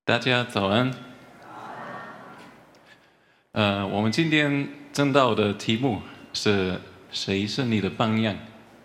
大家早安。我们今天正道的题目是谁是你的榜样？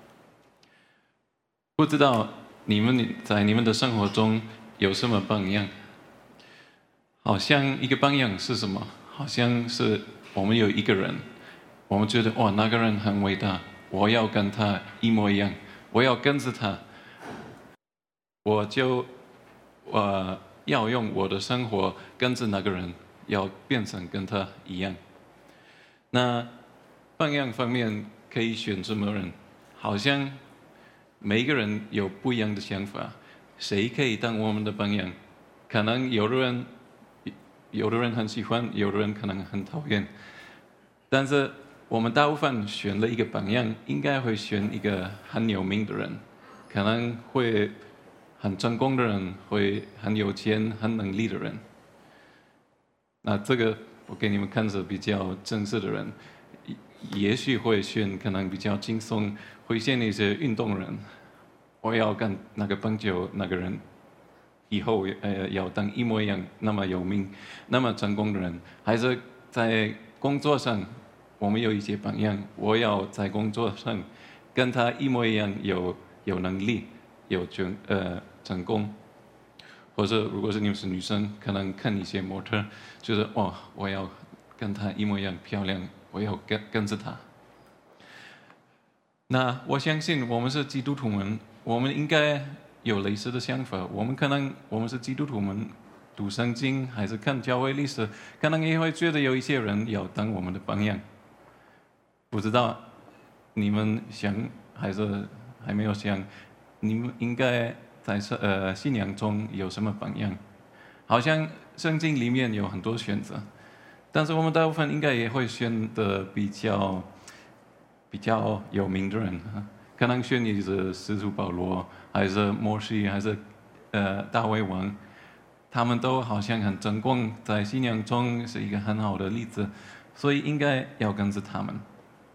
不知道你们在你们的生活中有什么榜样？好像一个榜样是什么？好像是我们有一个人，我们觉得哇，那个人很伟大，我要跟他一模一样，我要跟着他，我就要用我的生活跟着那个人，要变成跟他一样。那榜样方面可以选什么人？好像每一个人有不一样的想法，谁可以当我们的榜样？可能有的人很喜欢，有的人可能很讨厌。但是我们大部分选了一个榜样，应该会选一个很有名的人，可能会很成功的人，会很有钱、很能力的人。那这个我给你们看是比较正式的人，也许会选可能比较轻松，会选一些运动人。我要跟那个棒球那个人以后要当一模一样，那么有名、那么成功的人，还是在工作上，我们有一些榜样，我要在工作上跟他一模一样，有能力，有成功。或者如果是你们是女生，可能看一些模特，觉得哦，我要跟她一模一样漂亮，我要跟着她。那我相信我们是基督徒们，我们应该有类似的想法。我们是基督徒们，读圣经还是看教会历史，可能也会觉得有一些人要当我们的榜样。不知道你们想还是还没有想，你们应该在信仰中有什么榜样？好像圣经里面有很多选择，但是我们大部分应该也会选的比较有名的人，可能选你是使徒保罗，还是摩西，还是大卫王，他们都好像很成功，在信仰中是一个很好的例子，所以应该要跟着他们。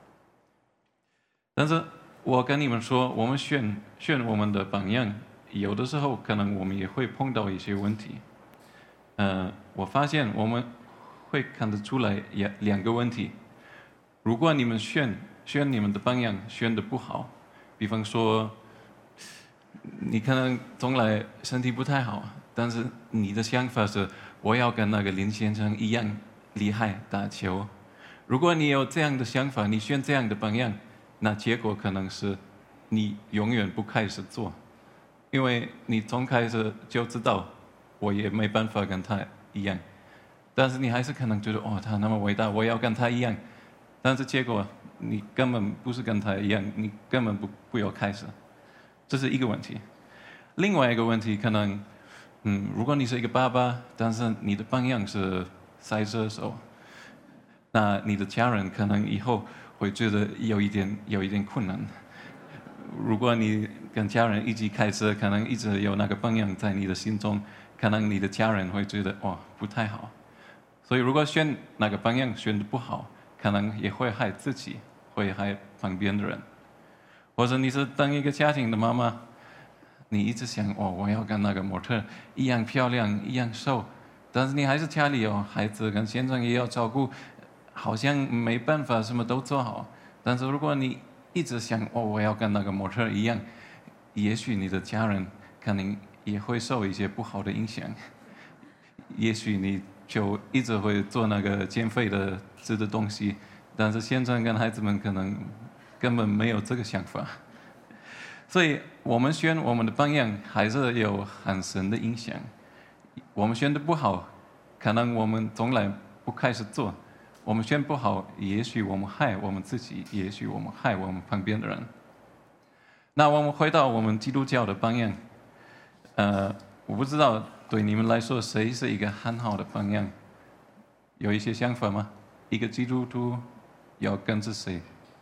但是我跟你们说，我们选我们的榜样，有的时候可能我们也会碰到一些问题。我发现我们会看得出来两个问题。如果你们选你们的榜样选的不好，比方说你可能从来身体不太好，但是你的想法是我要跟那个林先生一样厉害打球。如果你有这样的想法，你选这样的榜样，那结果可能是你永远不开始做，因为你从开始就知道我也没办法跟他一样，但是你还是可能觉得哦，他那么伟大，我要跟他一样，但是结果你根本不是跟他一样，你根本不要开始，这是一个问题。另外一个问题可能，如果你是一个爸爸，但是你的榜样是赛车手，那你的家人可能以后会觉得有一点困难。如果你跟家人一起开车，可能一直有那个榜样在你的心中，可能你的家人会觉得哇不太好。所以如果选那个榜样选的不好，可能也会害自己，会害旁边的人。或者你是当一个家庭的妈妈，你一直想哦，我要跟那个模特一样漂亮，一样瘦，但是你还是家里有孩子跟先生也要照顾，好像没办法什么都做好。但是如果你一直想哦，我要跟那个模特一样，也许你的家人可能也会受一些不好的影响。也许你就一直会做那个减肥的吃的东西，但是先生跟孩子们可能根本没有这个想法。所以我们选我们的榜样还是有很深的影响。我们选的不好，可能我们从来不开始做。我们选不好，也许我们害我们自己，也许我们害我们旁边的人。那我们回到我们基督教的榜样，我不知道对你们来说谁是一个很好的榜样？有一些想法吗？一个基督徒要跟着谁？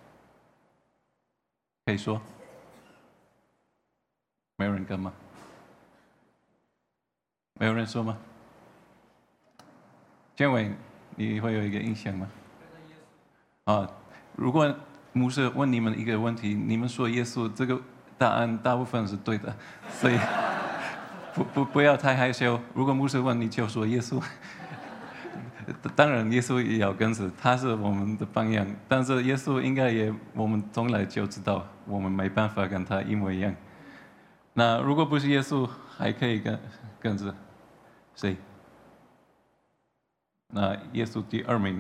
可以说？没有人跟吗？没有人说吗？建伟，你会有一个印象吗？如果牧师问你们一个问题，你们说耶稣，这个答案大部分是对的，所以不要太害羞。如果牧师问你，就说耶稣。当然，耶稣也要跟着，他是我们的榜样。但是耶稣应该也，我们从来就知道，我们没办法跟他一模一样。那如果不是耶稣，还可以跟着谁？那耶稣第二名。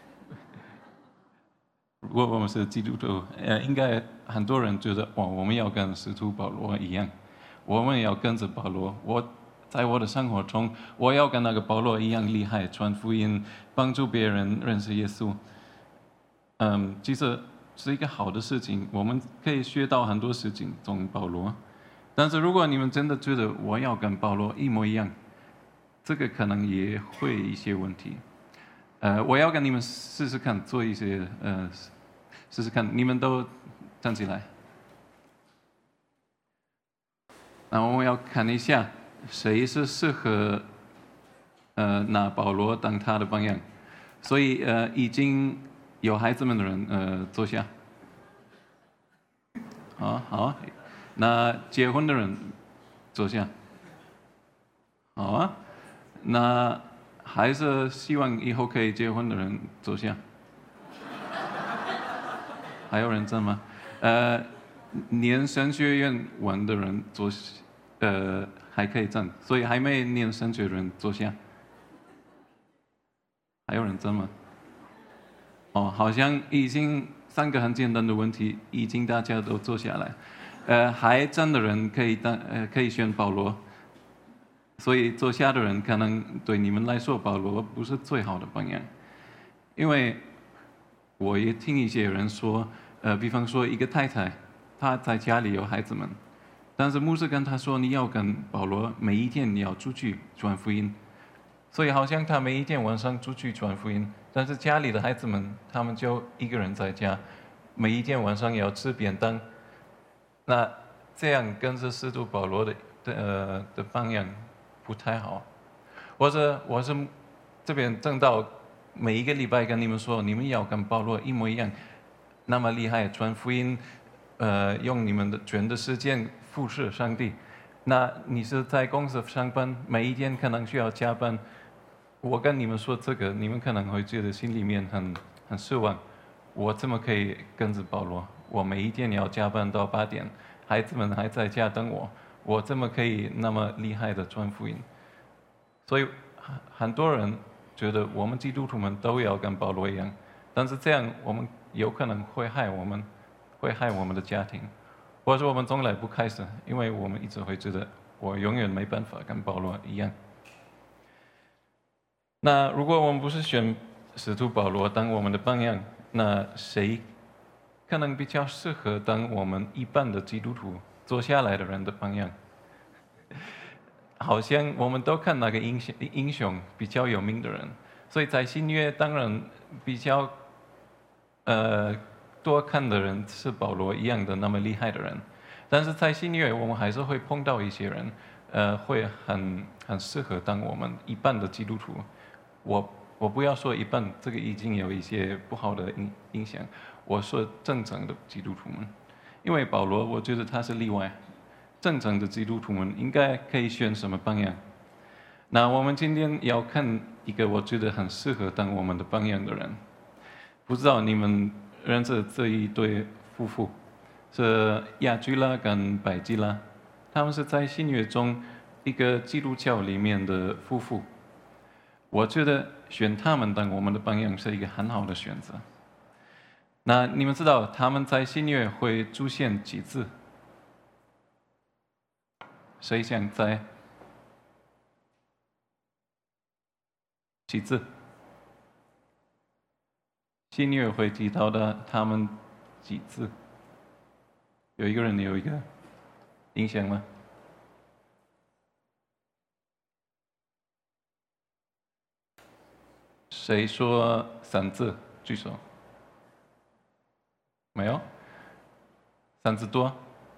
如果我们是基督徒，应该很多人觉得，哇，我们要跟使徒保罗一样，我们要跟着保罗。在我的生活中，我要跟那个保罗一样厉害，传福音，帮助别人认识耶稣。其实是一个好的事情，我们可以学到很多事情从保罗。但是如果你们真的觉得我要跟保罗一模一样，这个可能也会一些问题。我要跟你们试试看，做一些试试看，你们都站起来。那我们要看一下。谁是适合拿保罗当他的榜样？所以已经有孩子们的人坐下。好，那结婚的人坐下。好啊，那还是希望以后可以结婚的人坐下。还有人站吗？念神学院完的人坐下。还可以站，所以还没念神学的人坐下。还有人站吗？好像已经3个很简单的问题，已经大家都坐下来。还站的人可以选保罗，所以坐下的人可能对你们来说，保罗不是最好的榜样，因为我也听一些人说，比方说一个太太，她在家里有孩子们。但是牧师跟他说，你要跟保罗每一天你要出去传福音，所以好像他每一天晚上出去传福音，但是家里的孩子们他们就一个人在家，每一天晚上要吃便当，那这样跟着使徒保罗的榜样不太好。或者我是这边正道每一个礼拜跟你们说，你们要跟保罗一模一样，那么厉害传福音，用你们的全的时间服侍上帝。那你是在公司上班，每一天可能需要加班。我跟你们说这个，你们可能会觉得心里面很失望。我怎么可以跟着保罗？我每一天要加班到8点，孩子们还在家等我，我怎么可以那么厉害的传福音？所以很多人觉得我们基督徒们都要跟保罗一样，但是这样我们有可能会害我们的家庭。或者我们从来不开始，因为我们一直会觉得我永远没办法跟保罗一样。那如果我们不是选使徒保罗当我们的榜样，那谁可能比较适合当我们一般的基督徒坐下来的人的榜样？好像我们都看那个英雄比较有名的人，所以在新约当然比较多看的人是保罗一样的那么厉害的人，但是在新约我们还是会碰到一些人，会很适合当我们一般的基督徒。我不要说一般，这个已经有一些不好的影响。我说正常的基督徒们，因为保罗我觉得他是例外，正常的基督徒们应该可以选什么榜样？那我们今天要看一个我觉得很适合当我们的榜样的人，不知道你们认识这一对夫妇，是亚居拉跟百基拉，他们是在新约中一个基督教里面的夫妇。我觉得选他们当我们的榜样是一个很好的选择。那你们知道他们在新约会出现几次？谁想猜？几次？新约会提到的他们几次？有一个人有一个印象吗？谁说3次？举手。没有？3次多？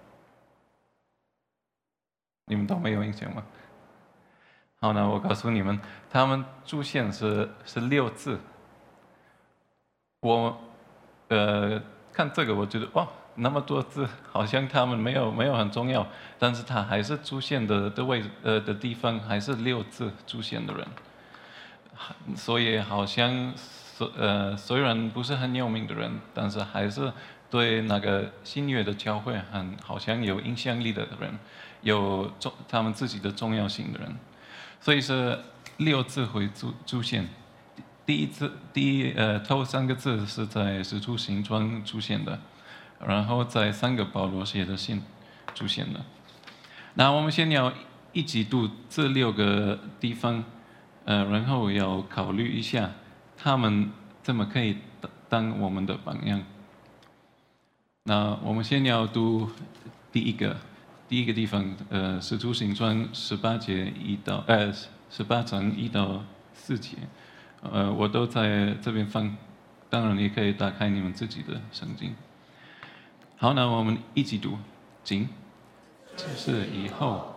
你们都没有印象吗？好，那我告诉你们，他们出现是6次。我看这个，我觉得哇， 那么多字，好像他们没有很重要，但是他还是出现的地方还是6次出现的人，所以好像虽然不是很有名的人，但是还是对那个新约的教会好像有影响力的人，有他们自己的重要性的人，所以是6次会出现。头3个字是在使徒行传出现的，然后在3个保罗写的信出现的。那我们先要一起读这6个地方，然后要考虑一下他们怎么可以当我们的榜样。那我们先要读第一个地方，使徒行传18章1到4节。我都在这边放，当然也可以打开你们自己的圣经。好，那我们一起读，经。这是以后。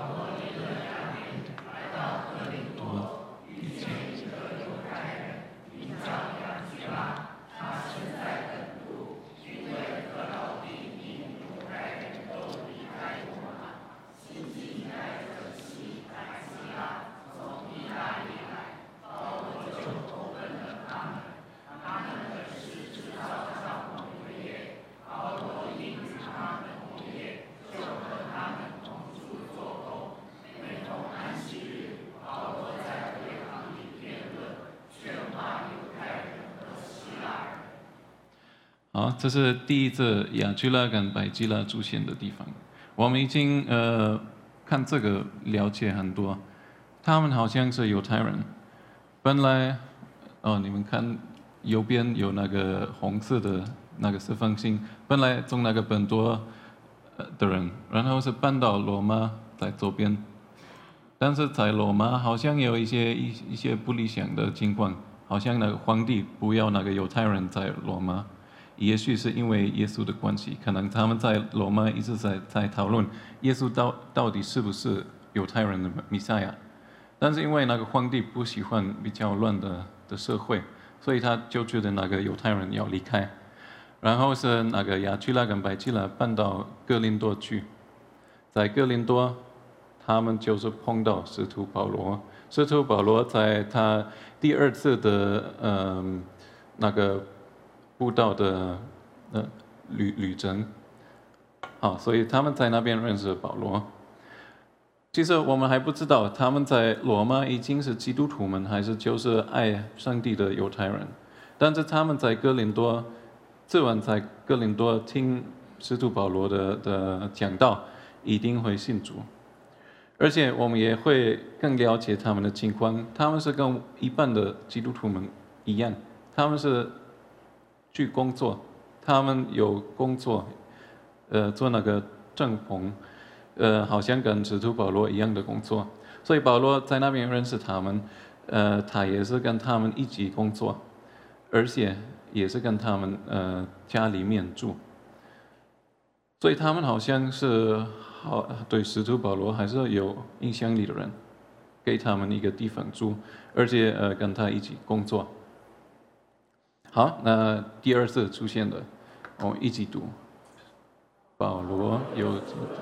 好，这是第一次亚居拉跟百基拉出现的地方。我们已经看这个了解很多，他们好像是犹太人。本来你们看右边有那个红色的那个四方星，本来从那个本多的人，然后是搬到罗马在左边，但是在罗马好像有一些不理想的情况，好像那个皇帝不要那个犹太人在罗马。也许是因为耶稣的关系，可能他们在罗马一直在讨论耶稣到底是不是犹太人的弥赛亚，但是因为那个皇帝不喜欢比较乱的社会，所以他就觉得那个犹太人要离开，然后是那个亚居拉跟百基拉搬到哥林多去，在哥林多他们就是碰到使徒保罗，使徒保罗在他第2次的那个布道的旅程，好，所以他们在那边认识保罗。其实我们还不知道他们在罗马已经是基督徒们，还是就是爱上帝的犹太人。但是他们在哥林多，自然在哥林多听使徒保罗的讲道，一定会信主。而且我们也会更了解他们的情况，他们是跟一般的基督徒们一样，他们是去工作，他们有工作，做那个帐篷，好像跟使徒保罗一样的工作，所以保罗在那边认识他们，他也是跟他们一起工作，而且也是跟他们家里面住，所以他们好像是对使徒保罗还是有影响力的人，给他们一个地方住，而且跟他一起工作。好，那第2次出现的，我们一起读。保罗有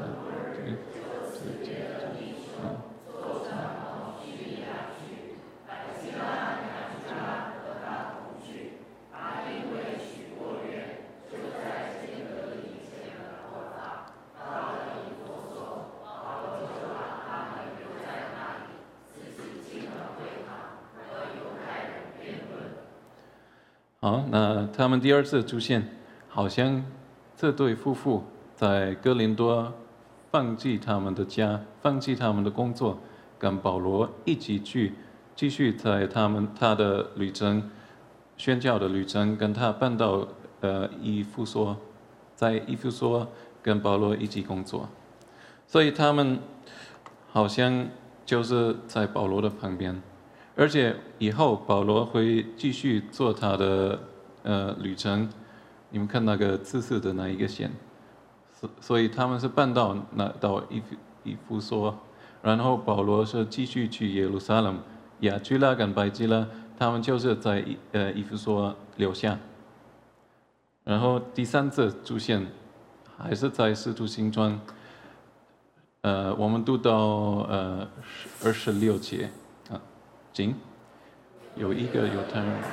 好，那他们第2次出现，好像这对夫妇在哥林多放弃他们的家，放弃他们的工作，跟保罗一起去继续在他的旅程，宣教的旅程，跟他搬到以弗所，在以弗所跟保罗一起工作，所以他们好像就是在保罗的旁边。而且以后保罗会继续做他的旅程，你们看那个紫色的那一个线，所以他们是搬到以弗所，然后保罗是继续去耶路撒冷，亚居拉跟百基拉他们就是在以弗所留下，然后第3次出现还是在使徒行传，我们读到26节啊，经有一个犹太人。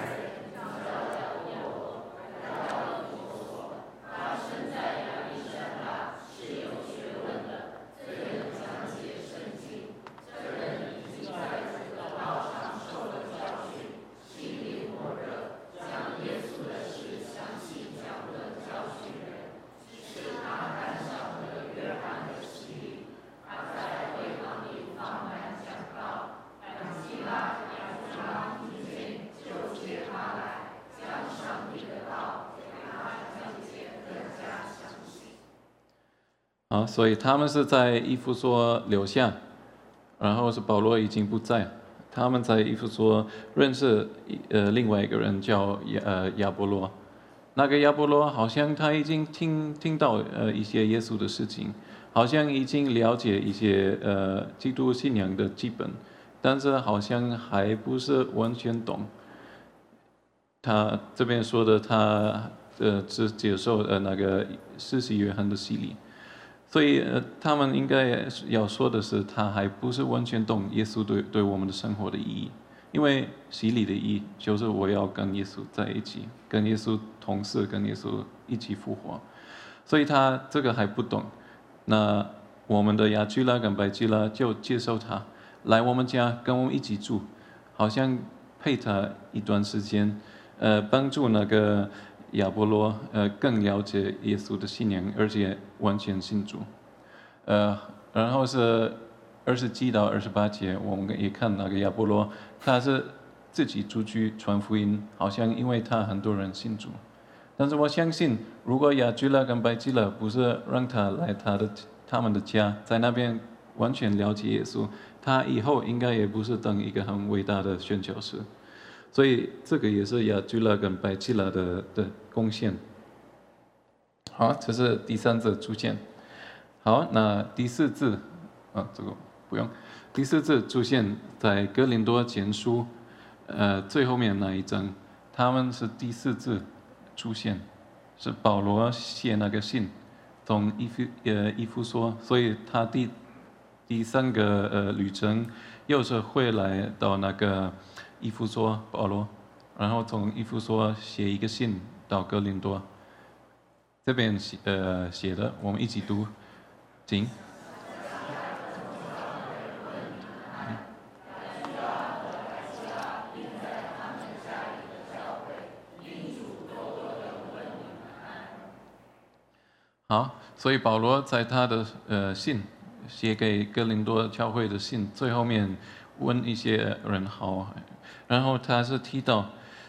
啊，所以他们是在以弗所留下，然后是保罗已经不在，他们在以弗所认识另外一个人叫亚波罗，那个亚波罗好像他已经听到一些耶稣的事情，好像已经了解一些基督信仰的基本，但是好像还不是完全懂。他这边说的他只接受那个施洗约翰的洗礼。所以他们应该要说的是，他还不是完全懂耶稣对我们的生活的意义，因为洗礼的意义就是我要跟耶稣在一起，跟耶稣同事，跟耶稣一起复活，所以他这个还不懂。那我们的亚居拉跟白居拉就接受他来我们家跟我们一起住，好像陪他一段时间，帮助那个亚波罗更了解耶稣的信仰，而且完全信主。然后是27到28节，我们也看那个亚波罗，他是自己出去传福音，好像因为他很多人信主。但是我相信，如果亚居拉跟白居拉不是让他来他们的家，在那边完全了解耶稣，他以后应该也不是当一个很伟大的宣教士。所以这个也是亚居拉跟白居拉的贡献。好，这是第3次出现。好，那第4次这个不用。第4次出现在哥林多前书，最后面那一章，他们是第4次出现，是保罗写那个信，从以弗所，所以他第3个旅程又是会来到那个以弗所保罗，然后从以弗所写一个信到哥林多，这边写的，我们一起读，请。好，所以保罗在他的信写给哥林多教会的信最后面问一些人好，然后他是提到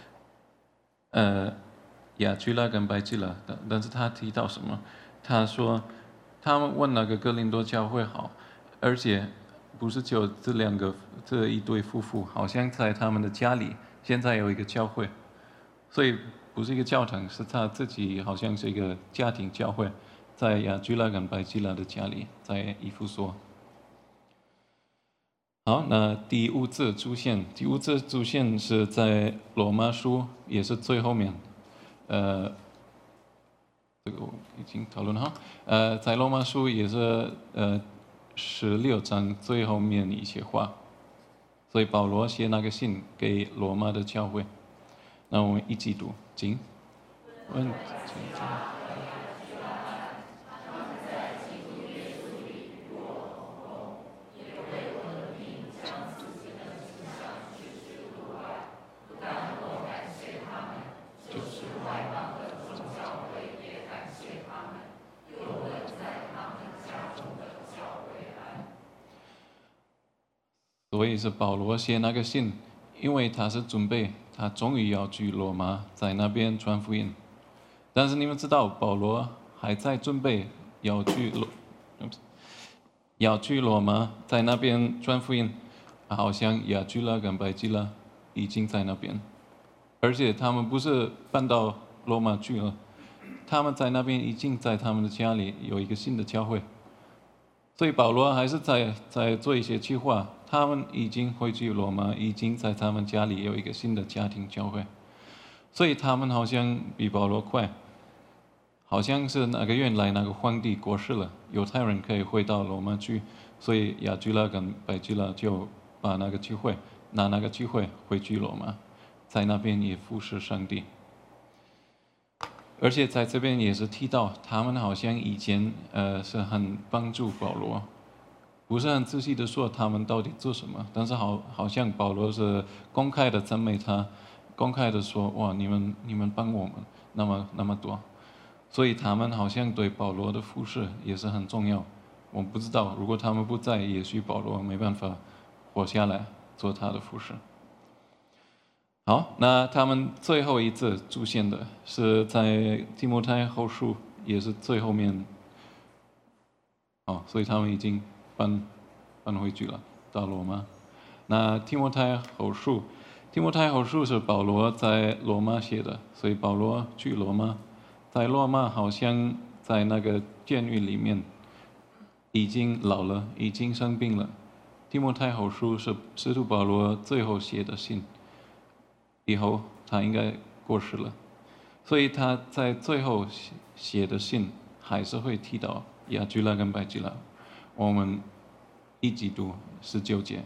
亚居拉跟白居拉的，但是他提到什么？他说他们问那个哥林多教会好，而且不是就这一对夫妇，好像在他们的家里现在有一个教会，所以不是一个教堂，是他自己好像是一个家庭教会。在亚居拉跟白居拉的家里，在以弗所。好，那第5次出现，第5次出现是在罗马书，也是最后面。这个我已经讨论好。在罗马书也是16章最后面一些话，所以保罗写那个信给罗马的教会。那我们一起读，请。所以是保罗写那个信，因为他是准备，他终于要去罗马，在那边传福音。但是你们知道，保罗还在准备要去罗马，在那边传福音，好像亚居拉跟白居拉已经在那边，而且他们不是搬到罗马去了，他们在那边已经在他们的家里有一个新的教会。所以保罗还是在做一些计划，他们已经回去罗马，已经在他们家里有一个新的家庭教会，所以他们好像比保罗快， 好像是哪个原来那个皇帝过世了，犹太人可以回到罗马去，所以亚居拉跟百基拉就把那个机会拿那个机会回去罗马，在那边也服侍上帝。而且在这边也是提到，他们好像以前是很帮助保罗，不是很仔细的说他们到底做什么，但是好像保罗是公开的赞美他，公开的说哇你们帮我们那么多，所以他们好像对保罗的服侍也是很重要。我不知道如果他们不在，也许保罗没办法活下来做他的服侍。好，那他们最后一次出现的是在提摩太后书，也是最后面。所以他们已经搬回去了，到罗马。那提摩太后书是保罗在罗马写的，所以保罗去罗马，在罗马好像在那个监狱里面，已经老了，已经生病了。提摩太后书是使徒保罗最后写的信。以后他应该过世了，所以他在最后写的信还是会提到亚居拉跟百基拉。我们一起读19节。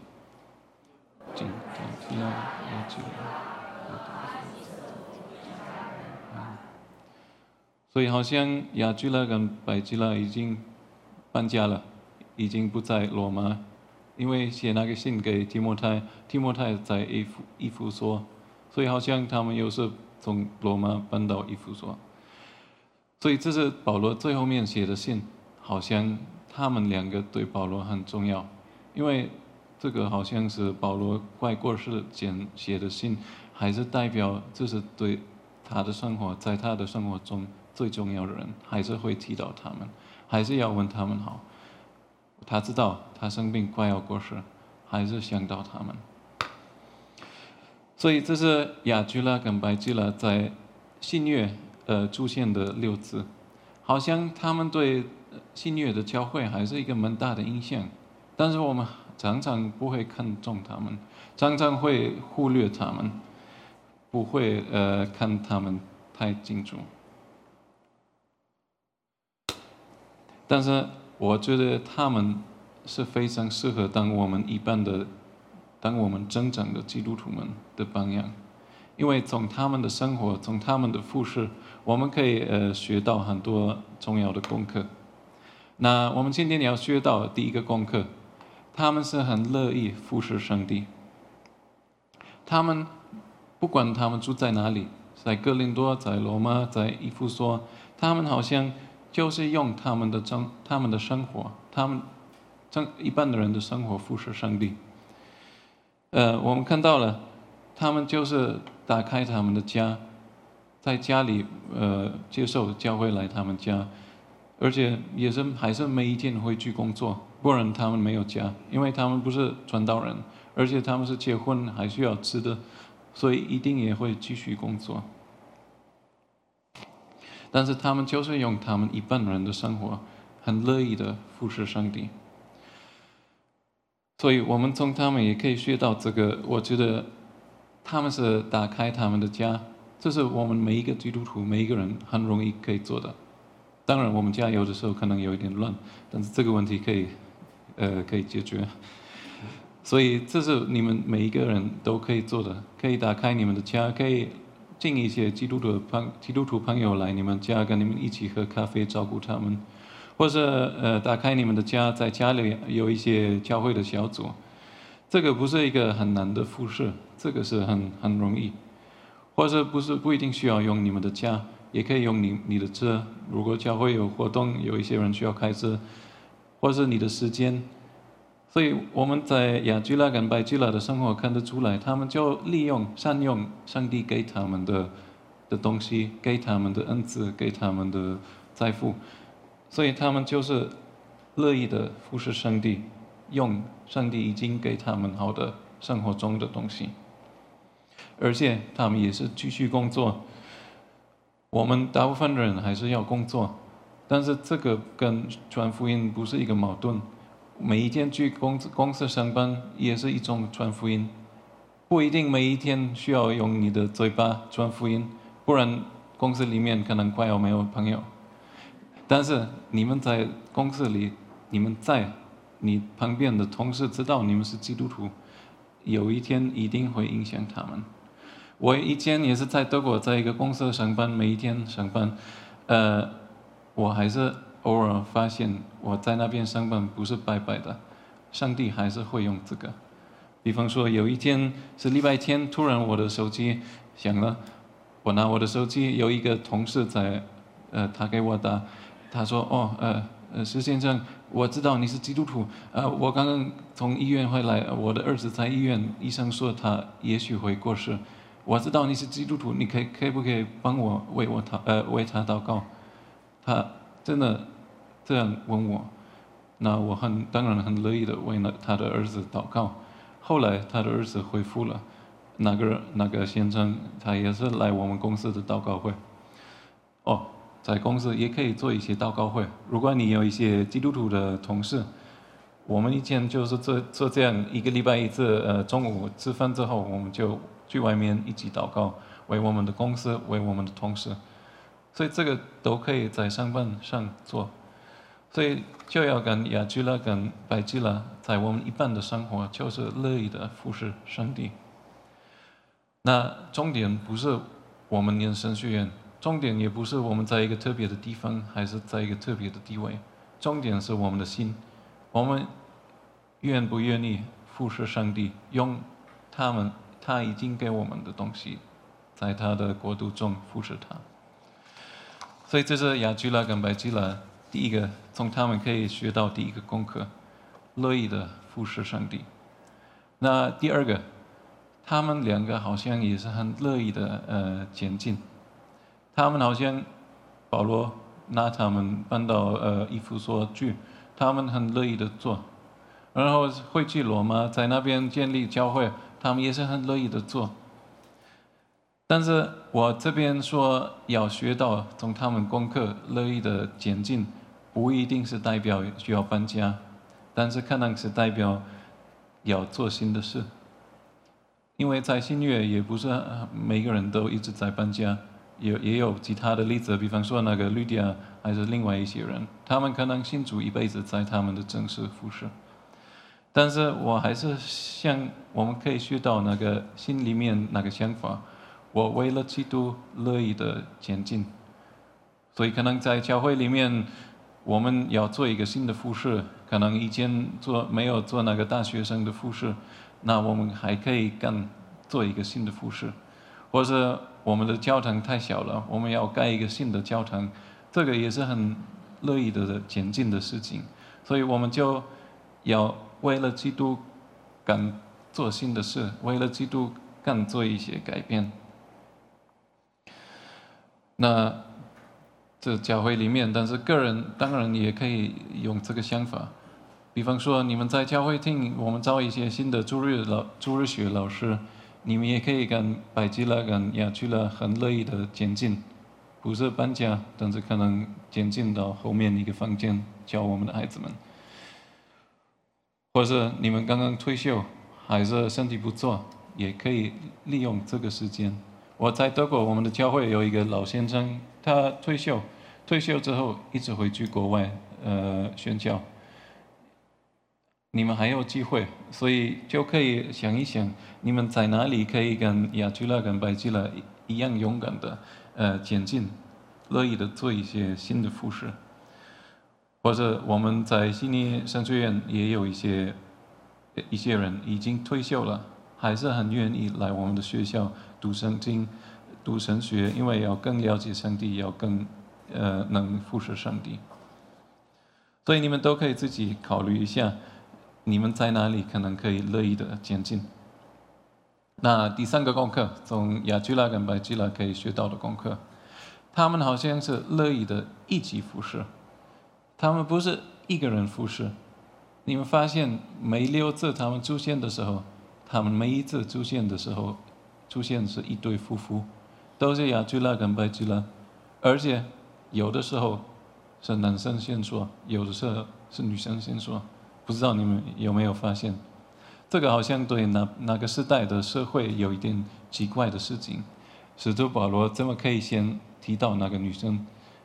所以好像亚居拉跟百基拉已经搬家了，已经不在罗马，因为写那个信给提摩太，提摩太在以弗所。所以好像他们又是从罗马搬到以弗所，所以这是保罗最后面写的信，好像他们两个对保罗很重要，因为这个好像是保罗快过世前写的信，还是代表这是对他的生活，在他的生活中最重要的人，还是会提到他们，还是要问他们好。他知道他生病快要过世，还是想到他们。所以这是亚居拉跟百基拉在新约出现的6次，好像他们对新约的教会还是一个蛮大的影响，但是我们常常不会看重他们，常常会忽略他们，不会看他们太清楚。但是我觉得他们是非常适合当我们真正的基督徒们的榜样，因为从他们的生活，从他们的服事，我们可以学到很多重要的功课。那我们今天要学到的第一个功课，他们是很乐意服侍上帝。他们不管他们住在哪里，在哥林多，在罗马，在以弗所，他们好像就是用他们的生活，他们一般的人的生活服侍上帝。我们看到了，他们就是打开他们的家，在家里接受教会来他们家，而且还是每一天回去工作，不然他们没有家，因为他们不是传道人，而且他们是结婚还需要吃的，所以一定也会继续工作。但是他们就是用他们一般人的生活，很乐意的服侍上帝。所以我们从他们也可以学到这个，我觉得他们是打开他们的家，这是我们每一个基督徒每一个人很容易可以做的。当然我们家有的时候可能有一点乱，但是这个问题可以解决。所以这是你们每一个人都可以做的，可以打开你们的家，可以请一些基督徒朋友来你们家，跟你们一起喝咖啡，照顾他们。或者打开你们的家，在家里有一些教会的小组，这个不是一个很难的服事，这个是很容易。或者不一定需要用你们的家，也可以用你的车。如果教会有活动，有一些人需要开车，或是你的时间。所以我们在亚居拉跟百基拉的生活看得出来，他们就善用上帝给他们的东西，给他们的恩赐，给他们的财富。所以他们就是乐意的服侍上帝，用上帝已经给他们好的生活中的东西，而且他们也是继续工作。我们大部分的人还是要工作，但是这个跟传福音不是一个矛盾。每一天去公司上班也是一种传福音，不一定每一天需要用你的嘴巴传福音，不然公司里面可能快要没有朋友。 但是你们在公司里，你旁边的同事知道你们是基督徒，有一天一定会影响他们。我以前也是在德国，在一个公司上班，每一天上班，我还是偶尔发现我在那边上班不是白白的，上帝还是会用这个。比方说有一天是礼拜天，突然我的手机响了，我拿我的手机，有一个同事他给我打，他说石先生，我知道你是基督徒，我刚刚从医院回来，我的儿子在医院，医生说他也许会过世。我知道你是基督徒，你可不可以帮我为他祷告？他真的这样问我，那我当然很乐意的为他的儿子祷告。后来他的儿子恢复了，那个先生他也是来我们公司的祷告会。在公司也可以做一些祷告会。如果你有一些基督徒的同事，我们以前就是做这样，一个礼拜一次，中午吃饭之后，我们就去外面一起祷告，为我们的公司，为我们的同事。所以这个都可以在上班上做。所以就要跟雅居拉跟百基拉在我们一般的生活，就是乐意的服侍上帝。那重点不是我们念神学院，重点也不是我们在一个特别的地方，还是在一个特别的地位，重点是我们的心，我们愿不愿意服侍上帝，用他已经给我们的东西，在他的国度中服侍他。所以这是雅居拉跟百基拉第一个，从他们可以学到第一个功课，乐意的服侍上帝。那第二个，他们两个好像也是很乐意的前进。他们好像保罗拿他们搬到以弗所去，他们很乐意的做。然后会去罗马，在那边建立教会，他们也是很乐意的做。但是我这边说要学到从他们功课乐意的前进，不一定是代表需要搬家，但是可能是代表要做新的事。因为在新约也不是每个人都一直在搬家，也有其他的例子，比方说那个律底亚还是另外一些人，他们可能信主一辈子在他们的正式服侍。但是我还是想我们可以学到那个心里面那个想法，我为了基督乐意的前进。所以可能在教会里面，我们要做一个新的服侍，可能以前没有做那个大学生的服侍，那我们还可以做一个新的服侍。或者我们的教堂太小了，我们要盖一个新的教堂，这个也是很乐意的前进的事情。所以我们就要为了基督做新的事，为了基督做一些改变。那这教会里面，但是个人当然也可以用这个想法。比方说，你们在教会听我们招一些新的主日学老师，你们也可以跟百基拉跟雅居拉很乐意的前进，不是搬家，但是可能前进到后面一个房间教我们的孩子们。或者你们刚刚退休，还是身体不错，也可以利用这个时间。我在德国，我们的教会有一个老先生，他退休之后一直会去国外宣教。你们还有机会，所以就可以想一想，你们在哪里可以跟雅居拉跟百基拉一样勇敢的前进，乐意的做一些新的服事。或者我们在悉尼神学院也有一些人已经退休了，还是很愿意来我们的学校读圣经、读神学，因为要更了解上帝，要更能服侍上帝。所以你们都可以自己考虑一下，你们在哪里可能可以乐意的前进。那第三个功课，从雅居拉跟百基拉可以学到的功课，他们好像是乐意的一起服侍。他们不是一个人服侍，你们发现每6次他们出现的时候，他们每一次出现的时候，出现是一对夫妇，都是雅居拉跟百基拉，而且有的时候是男生先说，有的时候是女生先说，不知道你们有没有发现？这个好像对那个时代的社会有一点奇怪的事情。使徒保罗怎么可以先提到那个女生？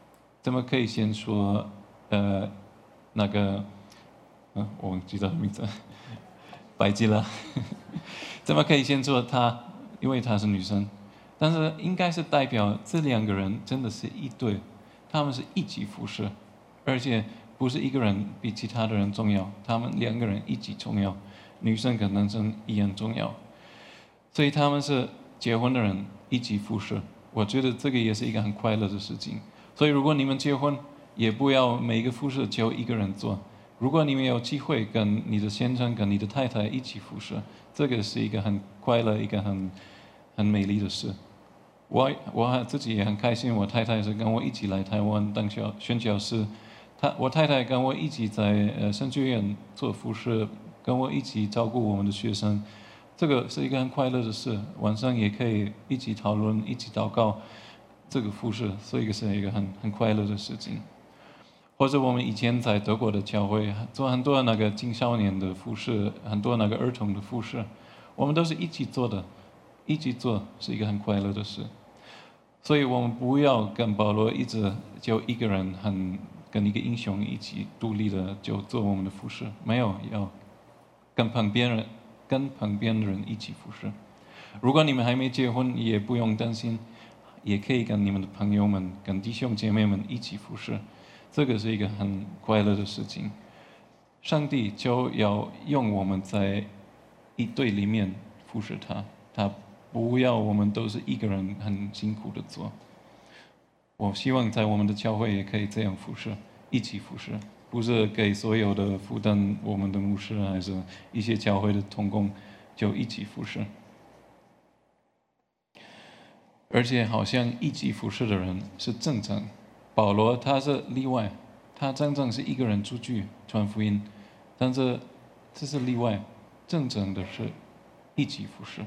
怎么可以先说那个我忘记他的名字，白吉拉，怎么可以先说她，因为她是女生，但是应该是代表这两个人真的是一对，他们是一起服侍，而且不是一个人比其他的人重要，他们两个人一起重要，女生跟男生一样重要，所以他们是结婚的人一起服侍，我觉得这个也是一个很快乐的事情。所以如果你们结婚，也不要每一个服侍就一个人做。如果你们有机会跟你的先生、跟你的太太一起服侍，这个是一个很快乐、一个很美丽的事。我自己也很开心，我太太是跟我一起来台湾当宣教师，我太太跟我一起在神学院做服侍，跟我一起照顾我们的学生，这个是一个很快乐的事。晚上也可以一起讨论、一起祷告，这个服侍，所以是一个很快乐的事情。或者我们以前在德国的教会做很多那个青少年的服侍，很多那个儿童的服侍，我们都是一起做的，一起做是一个很快乐的事。所以我们不要跟保罗一直就一个人跟一个英雄一起独立的就做我们的服侍，没有要跟旁边的人一起服侍。如果你们还没结婚，也不用担心，也可以跟你们的朋友们、跟弟兄姐妹们一起服侍。这个是一个很快乐的事情，上帝就要用我们在一队里面服侍他，他不要我们都是一个人很辛苦的做。我希望在我们的教会也可以这样服侍，一起服侍，不是给所有的负担我们的牧师还是一些教会的同工就一起服侍。而且好像一起服侍的人是正常。保罗他是例外，他真正是一个人出去传福音，但是这是例外，正常的是一起服侍。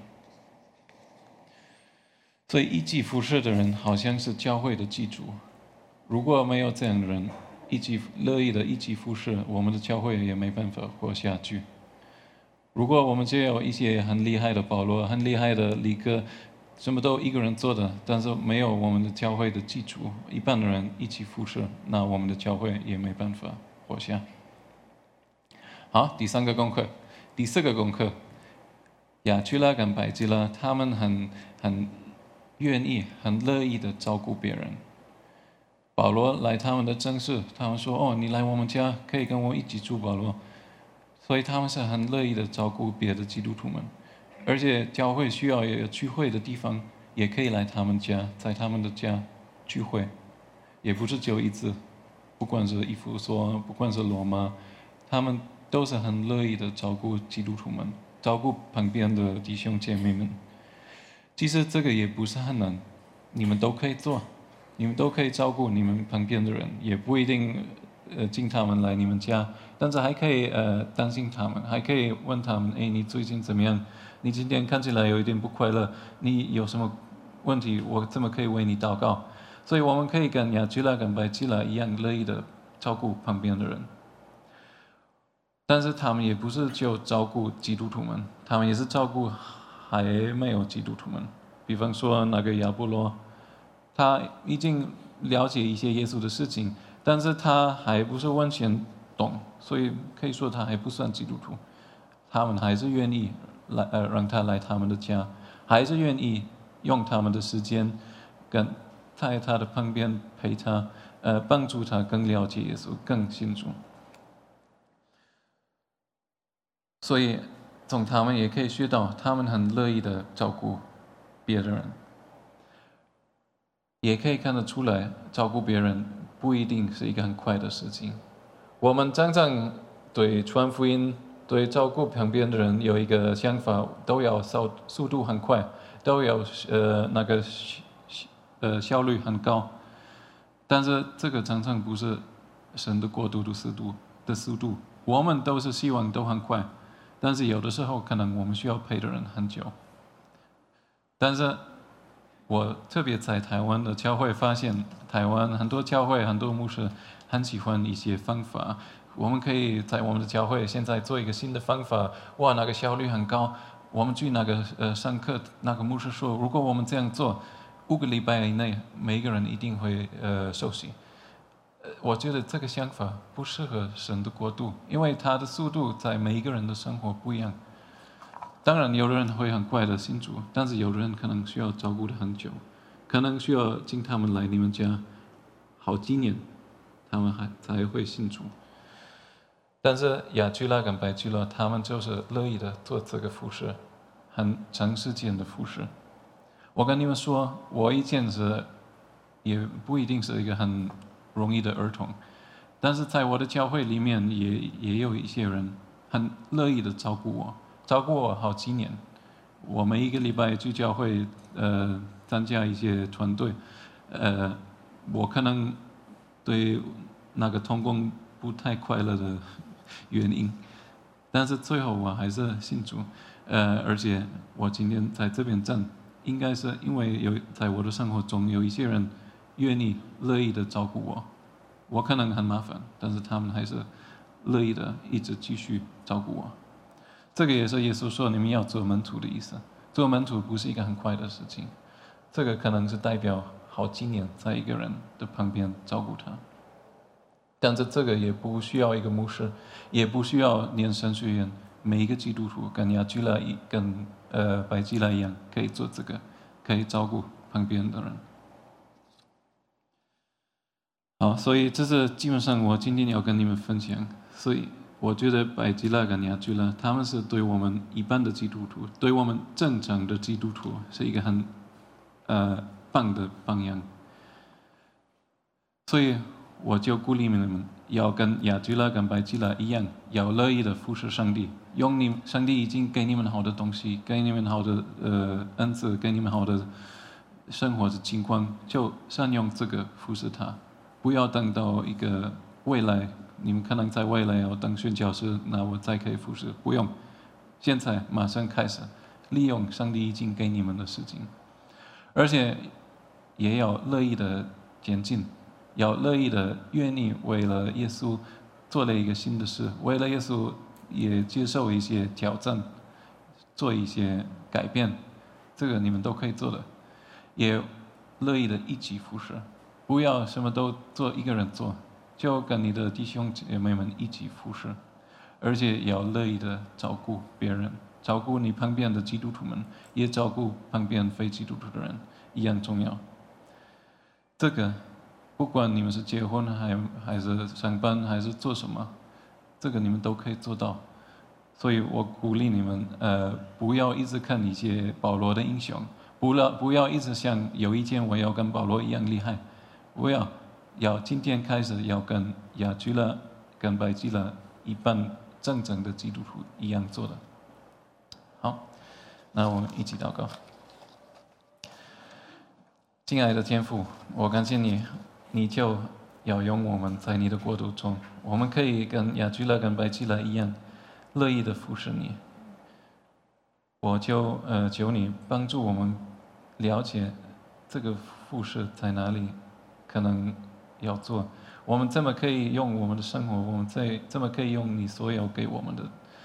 所以一起服侍的人好像是教会的基础，如果没有这样的人乐意的一起服侍，我们的教会也没办法活下去。如果我们只有一些很厉害的保罗、很厉害的李哥，什么都一个人做的，但是没有我们的教会的基础，一般的人一起服侍，那我们的教会也没办法活下。好，第4个功课，雅居拉跟百基拉，他们很愿意、很乐意的照顾别人。保罗来他们的城市，他们说：“哦，你来我们家，可以跟我一起住。”保罗，所以他们是很乐意的照顾别的基督徒们。而且教会需要有聚会的地方，也可以来他们家，在他们的家聚会，也不是只有一次。不管是以弗所，不管是罗马，他们都是很乐意的照顾基督徒们，照顾旁边的弟兄姐妹们。其实这个也不是很难，你们都可以做，你们都可以照顾你们旁边的人，也不一定请他们来你们家，但是还可以担心他们，还可以问他们：哎，你最近怎么样？你今天看起来有一点不快乐，你有什么问题？我怎么可以为你祷告？所以我们可以跟雅基拉跟百基拉一样乐意的照顾旁边的人。但是他们也不是就照顾基督徒们，他们也是照顾还没有基督徒们。比方说那个亚波罗，他已经了解一些耶稣的事情，但是他还不是完全懂，所以可以说他还不算基督徒。他们还是愿意让他来他们的家，还是愿意用他们的时间在他的旁边陪他，帮助他更了解耶稣，更清楚。所以从他们也可以学到，他们很乐意的照顾别人，也可以看得出来，照顾别人不一定是一个很快的事情。我们常常对传福音、对照顾旁边的人有一个想法，都要速度很快，都要那个效率很高。但是这个常常不是神的国度的速度。我们都是希望都很快，但是有的时候可能我们需要陪的人很久。但是我特别在台湾的教会发现，台湾很多教会、很多牧师很喜欢一些方法。我们可以在我们的教会现在做一个新的方法，哇，那个效率很高。我们去那个上课，那个牧师说，如果我们这样做，5个礼拜以内，每一个人一定会受洗。 我觉得这个想法不适合神的国度，因为它的速度在每一个人的生活不一样。当然，有的人会很快的信主，但是有的人可能需要照顾的很久，可能需要请他们来你们家好几年，他们才会信主。但是亚居拉跟百居拉他们就是乐意的做这个服饰，很长时间的服饰。我跟你们说，我以前也不一定是一个很容易的儿童，但是在我的教会里面也有一些人很乐意的照顾我好几年。我每一个礼拜去教会，参加一些团队，我可能对那个同工不太快乐的原因，但是最后我还是信主，而且我今天在这边站，应该是因为在我的生活中有一些人愿意乐意的照顾我，我可能很麻烦，但是他们还是乐意的一直继续照顾我。这个也是耶稣说你们要做门徒的意思。做门徒不是一个很快的事情，这个可能是代表好几年在一个人的旁边照顾他。但是这个也不需要一个牧师，也不需要念神学院，每一个基督徒跟亚居拉跟百基拉一样，可以做这个，可以照顾旁边的人。好，所以这是基本上我今天要跟你们分享。所以我觉得百基拉跟亚居拉他们是对我们一般的基督徒，对我们正常的基督徒是一个很棒的榜样。所以我就鼓励你们要跟亚居拉跟百基拉一样，要乐意的服侍上帝，用上帝已经给你们好的东西，给你们好的恩赐，给你们好的生活的情况，就善用这个服侍他。不要等到一个未来，你们可能在未来要当宣教师，那我再可以服侍。不用，现在马上开始，利用上帝已经给你们的事情，而且也要乐意的前进，要乐意的愿意为了耶稣做了一个新的事，为了耶稣也接受一些挑战，做一些改变，这个你们都可以做的，也乐意的一起服侍。不要什么都做一个人做，就跟你的弟兄姐妹们一起服侍，而且要乐意的照顾别人，照顾你旁边的基督徒们，也照顾旁边非基督徒的人，一样重要。这个不管你们是结婚还是上班还是做什么，这个你们都可以做到。所以我鼓励你们，不要一直看一些保罗的英雄，不要一直想有一天我要跟保罗一样厉害。不要今天开始要跟亚居拉、跟百基拉一般正常的基督徒一样做的。好，那我们一起祷告。亲爱的天父，我感谢你，你就要用我们在你的国度中，我们可以跟亚居拉跟百基拉一样，乐意的服侍你。我就求你帮助我们了解这个服侍在哪里。可能要做，我们怎么可以用我们的生活？我们怎么可以用你所有给我们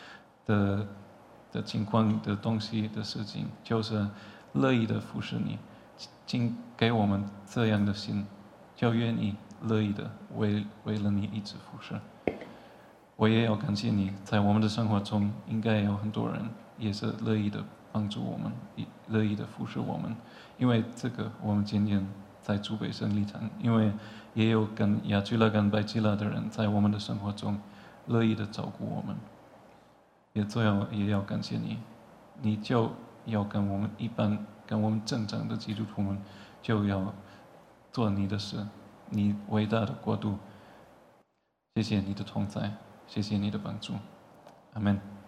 的情况的东西的事情，就是乐意的服侍你，请给我们这样的心，就愿意乐意的为了你一直服侍。我也要感谢你，在我们的生活中，应该有很多人也是乐意的帮助我们，乐意的服侍我们，因为这个我们今天。在主北胜利堂，因为也有跟亚居拉跟百基拉的人在我们的生活中乐意的照顾我们，最后也要感谢你，你就要跟我们正常的基督徒们就要做你的事，你伟大的国度。谢谢你的同在，谢谢你的帮助，阿门。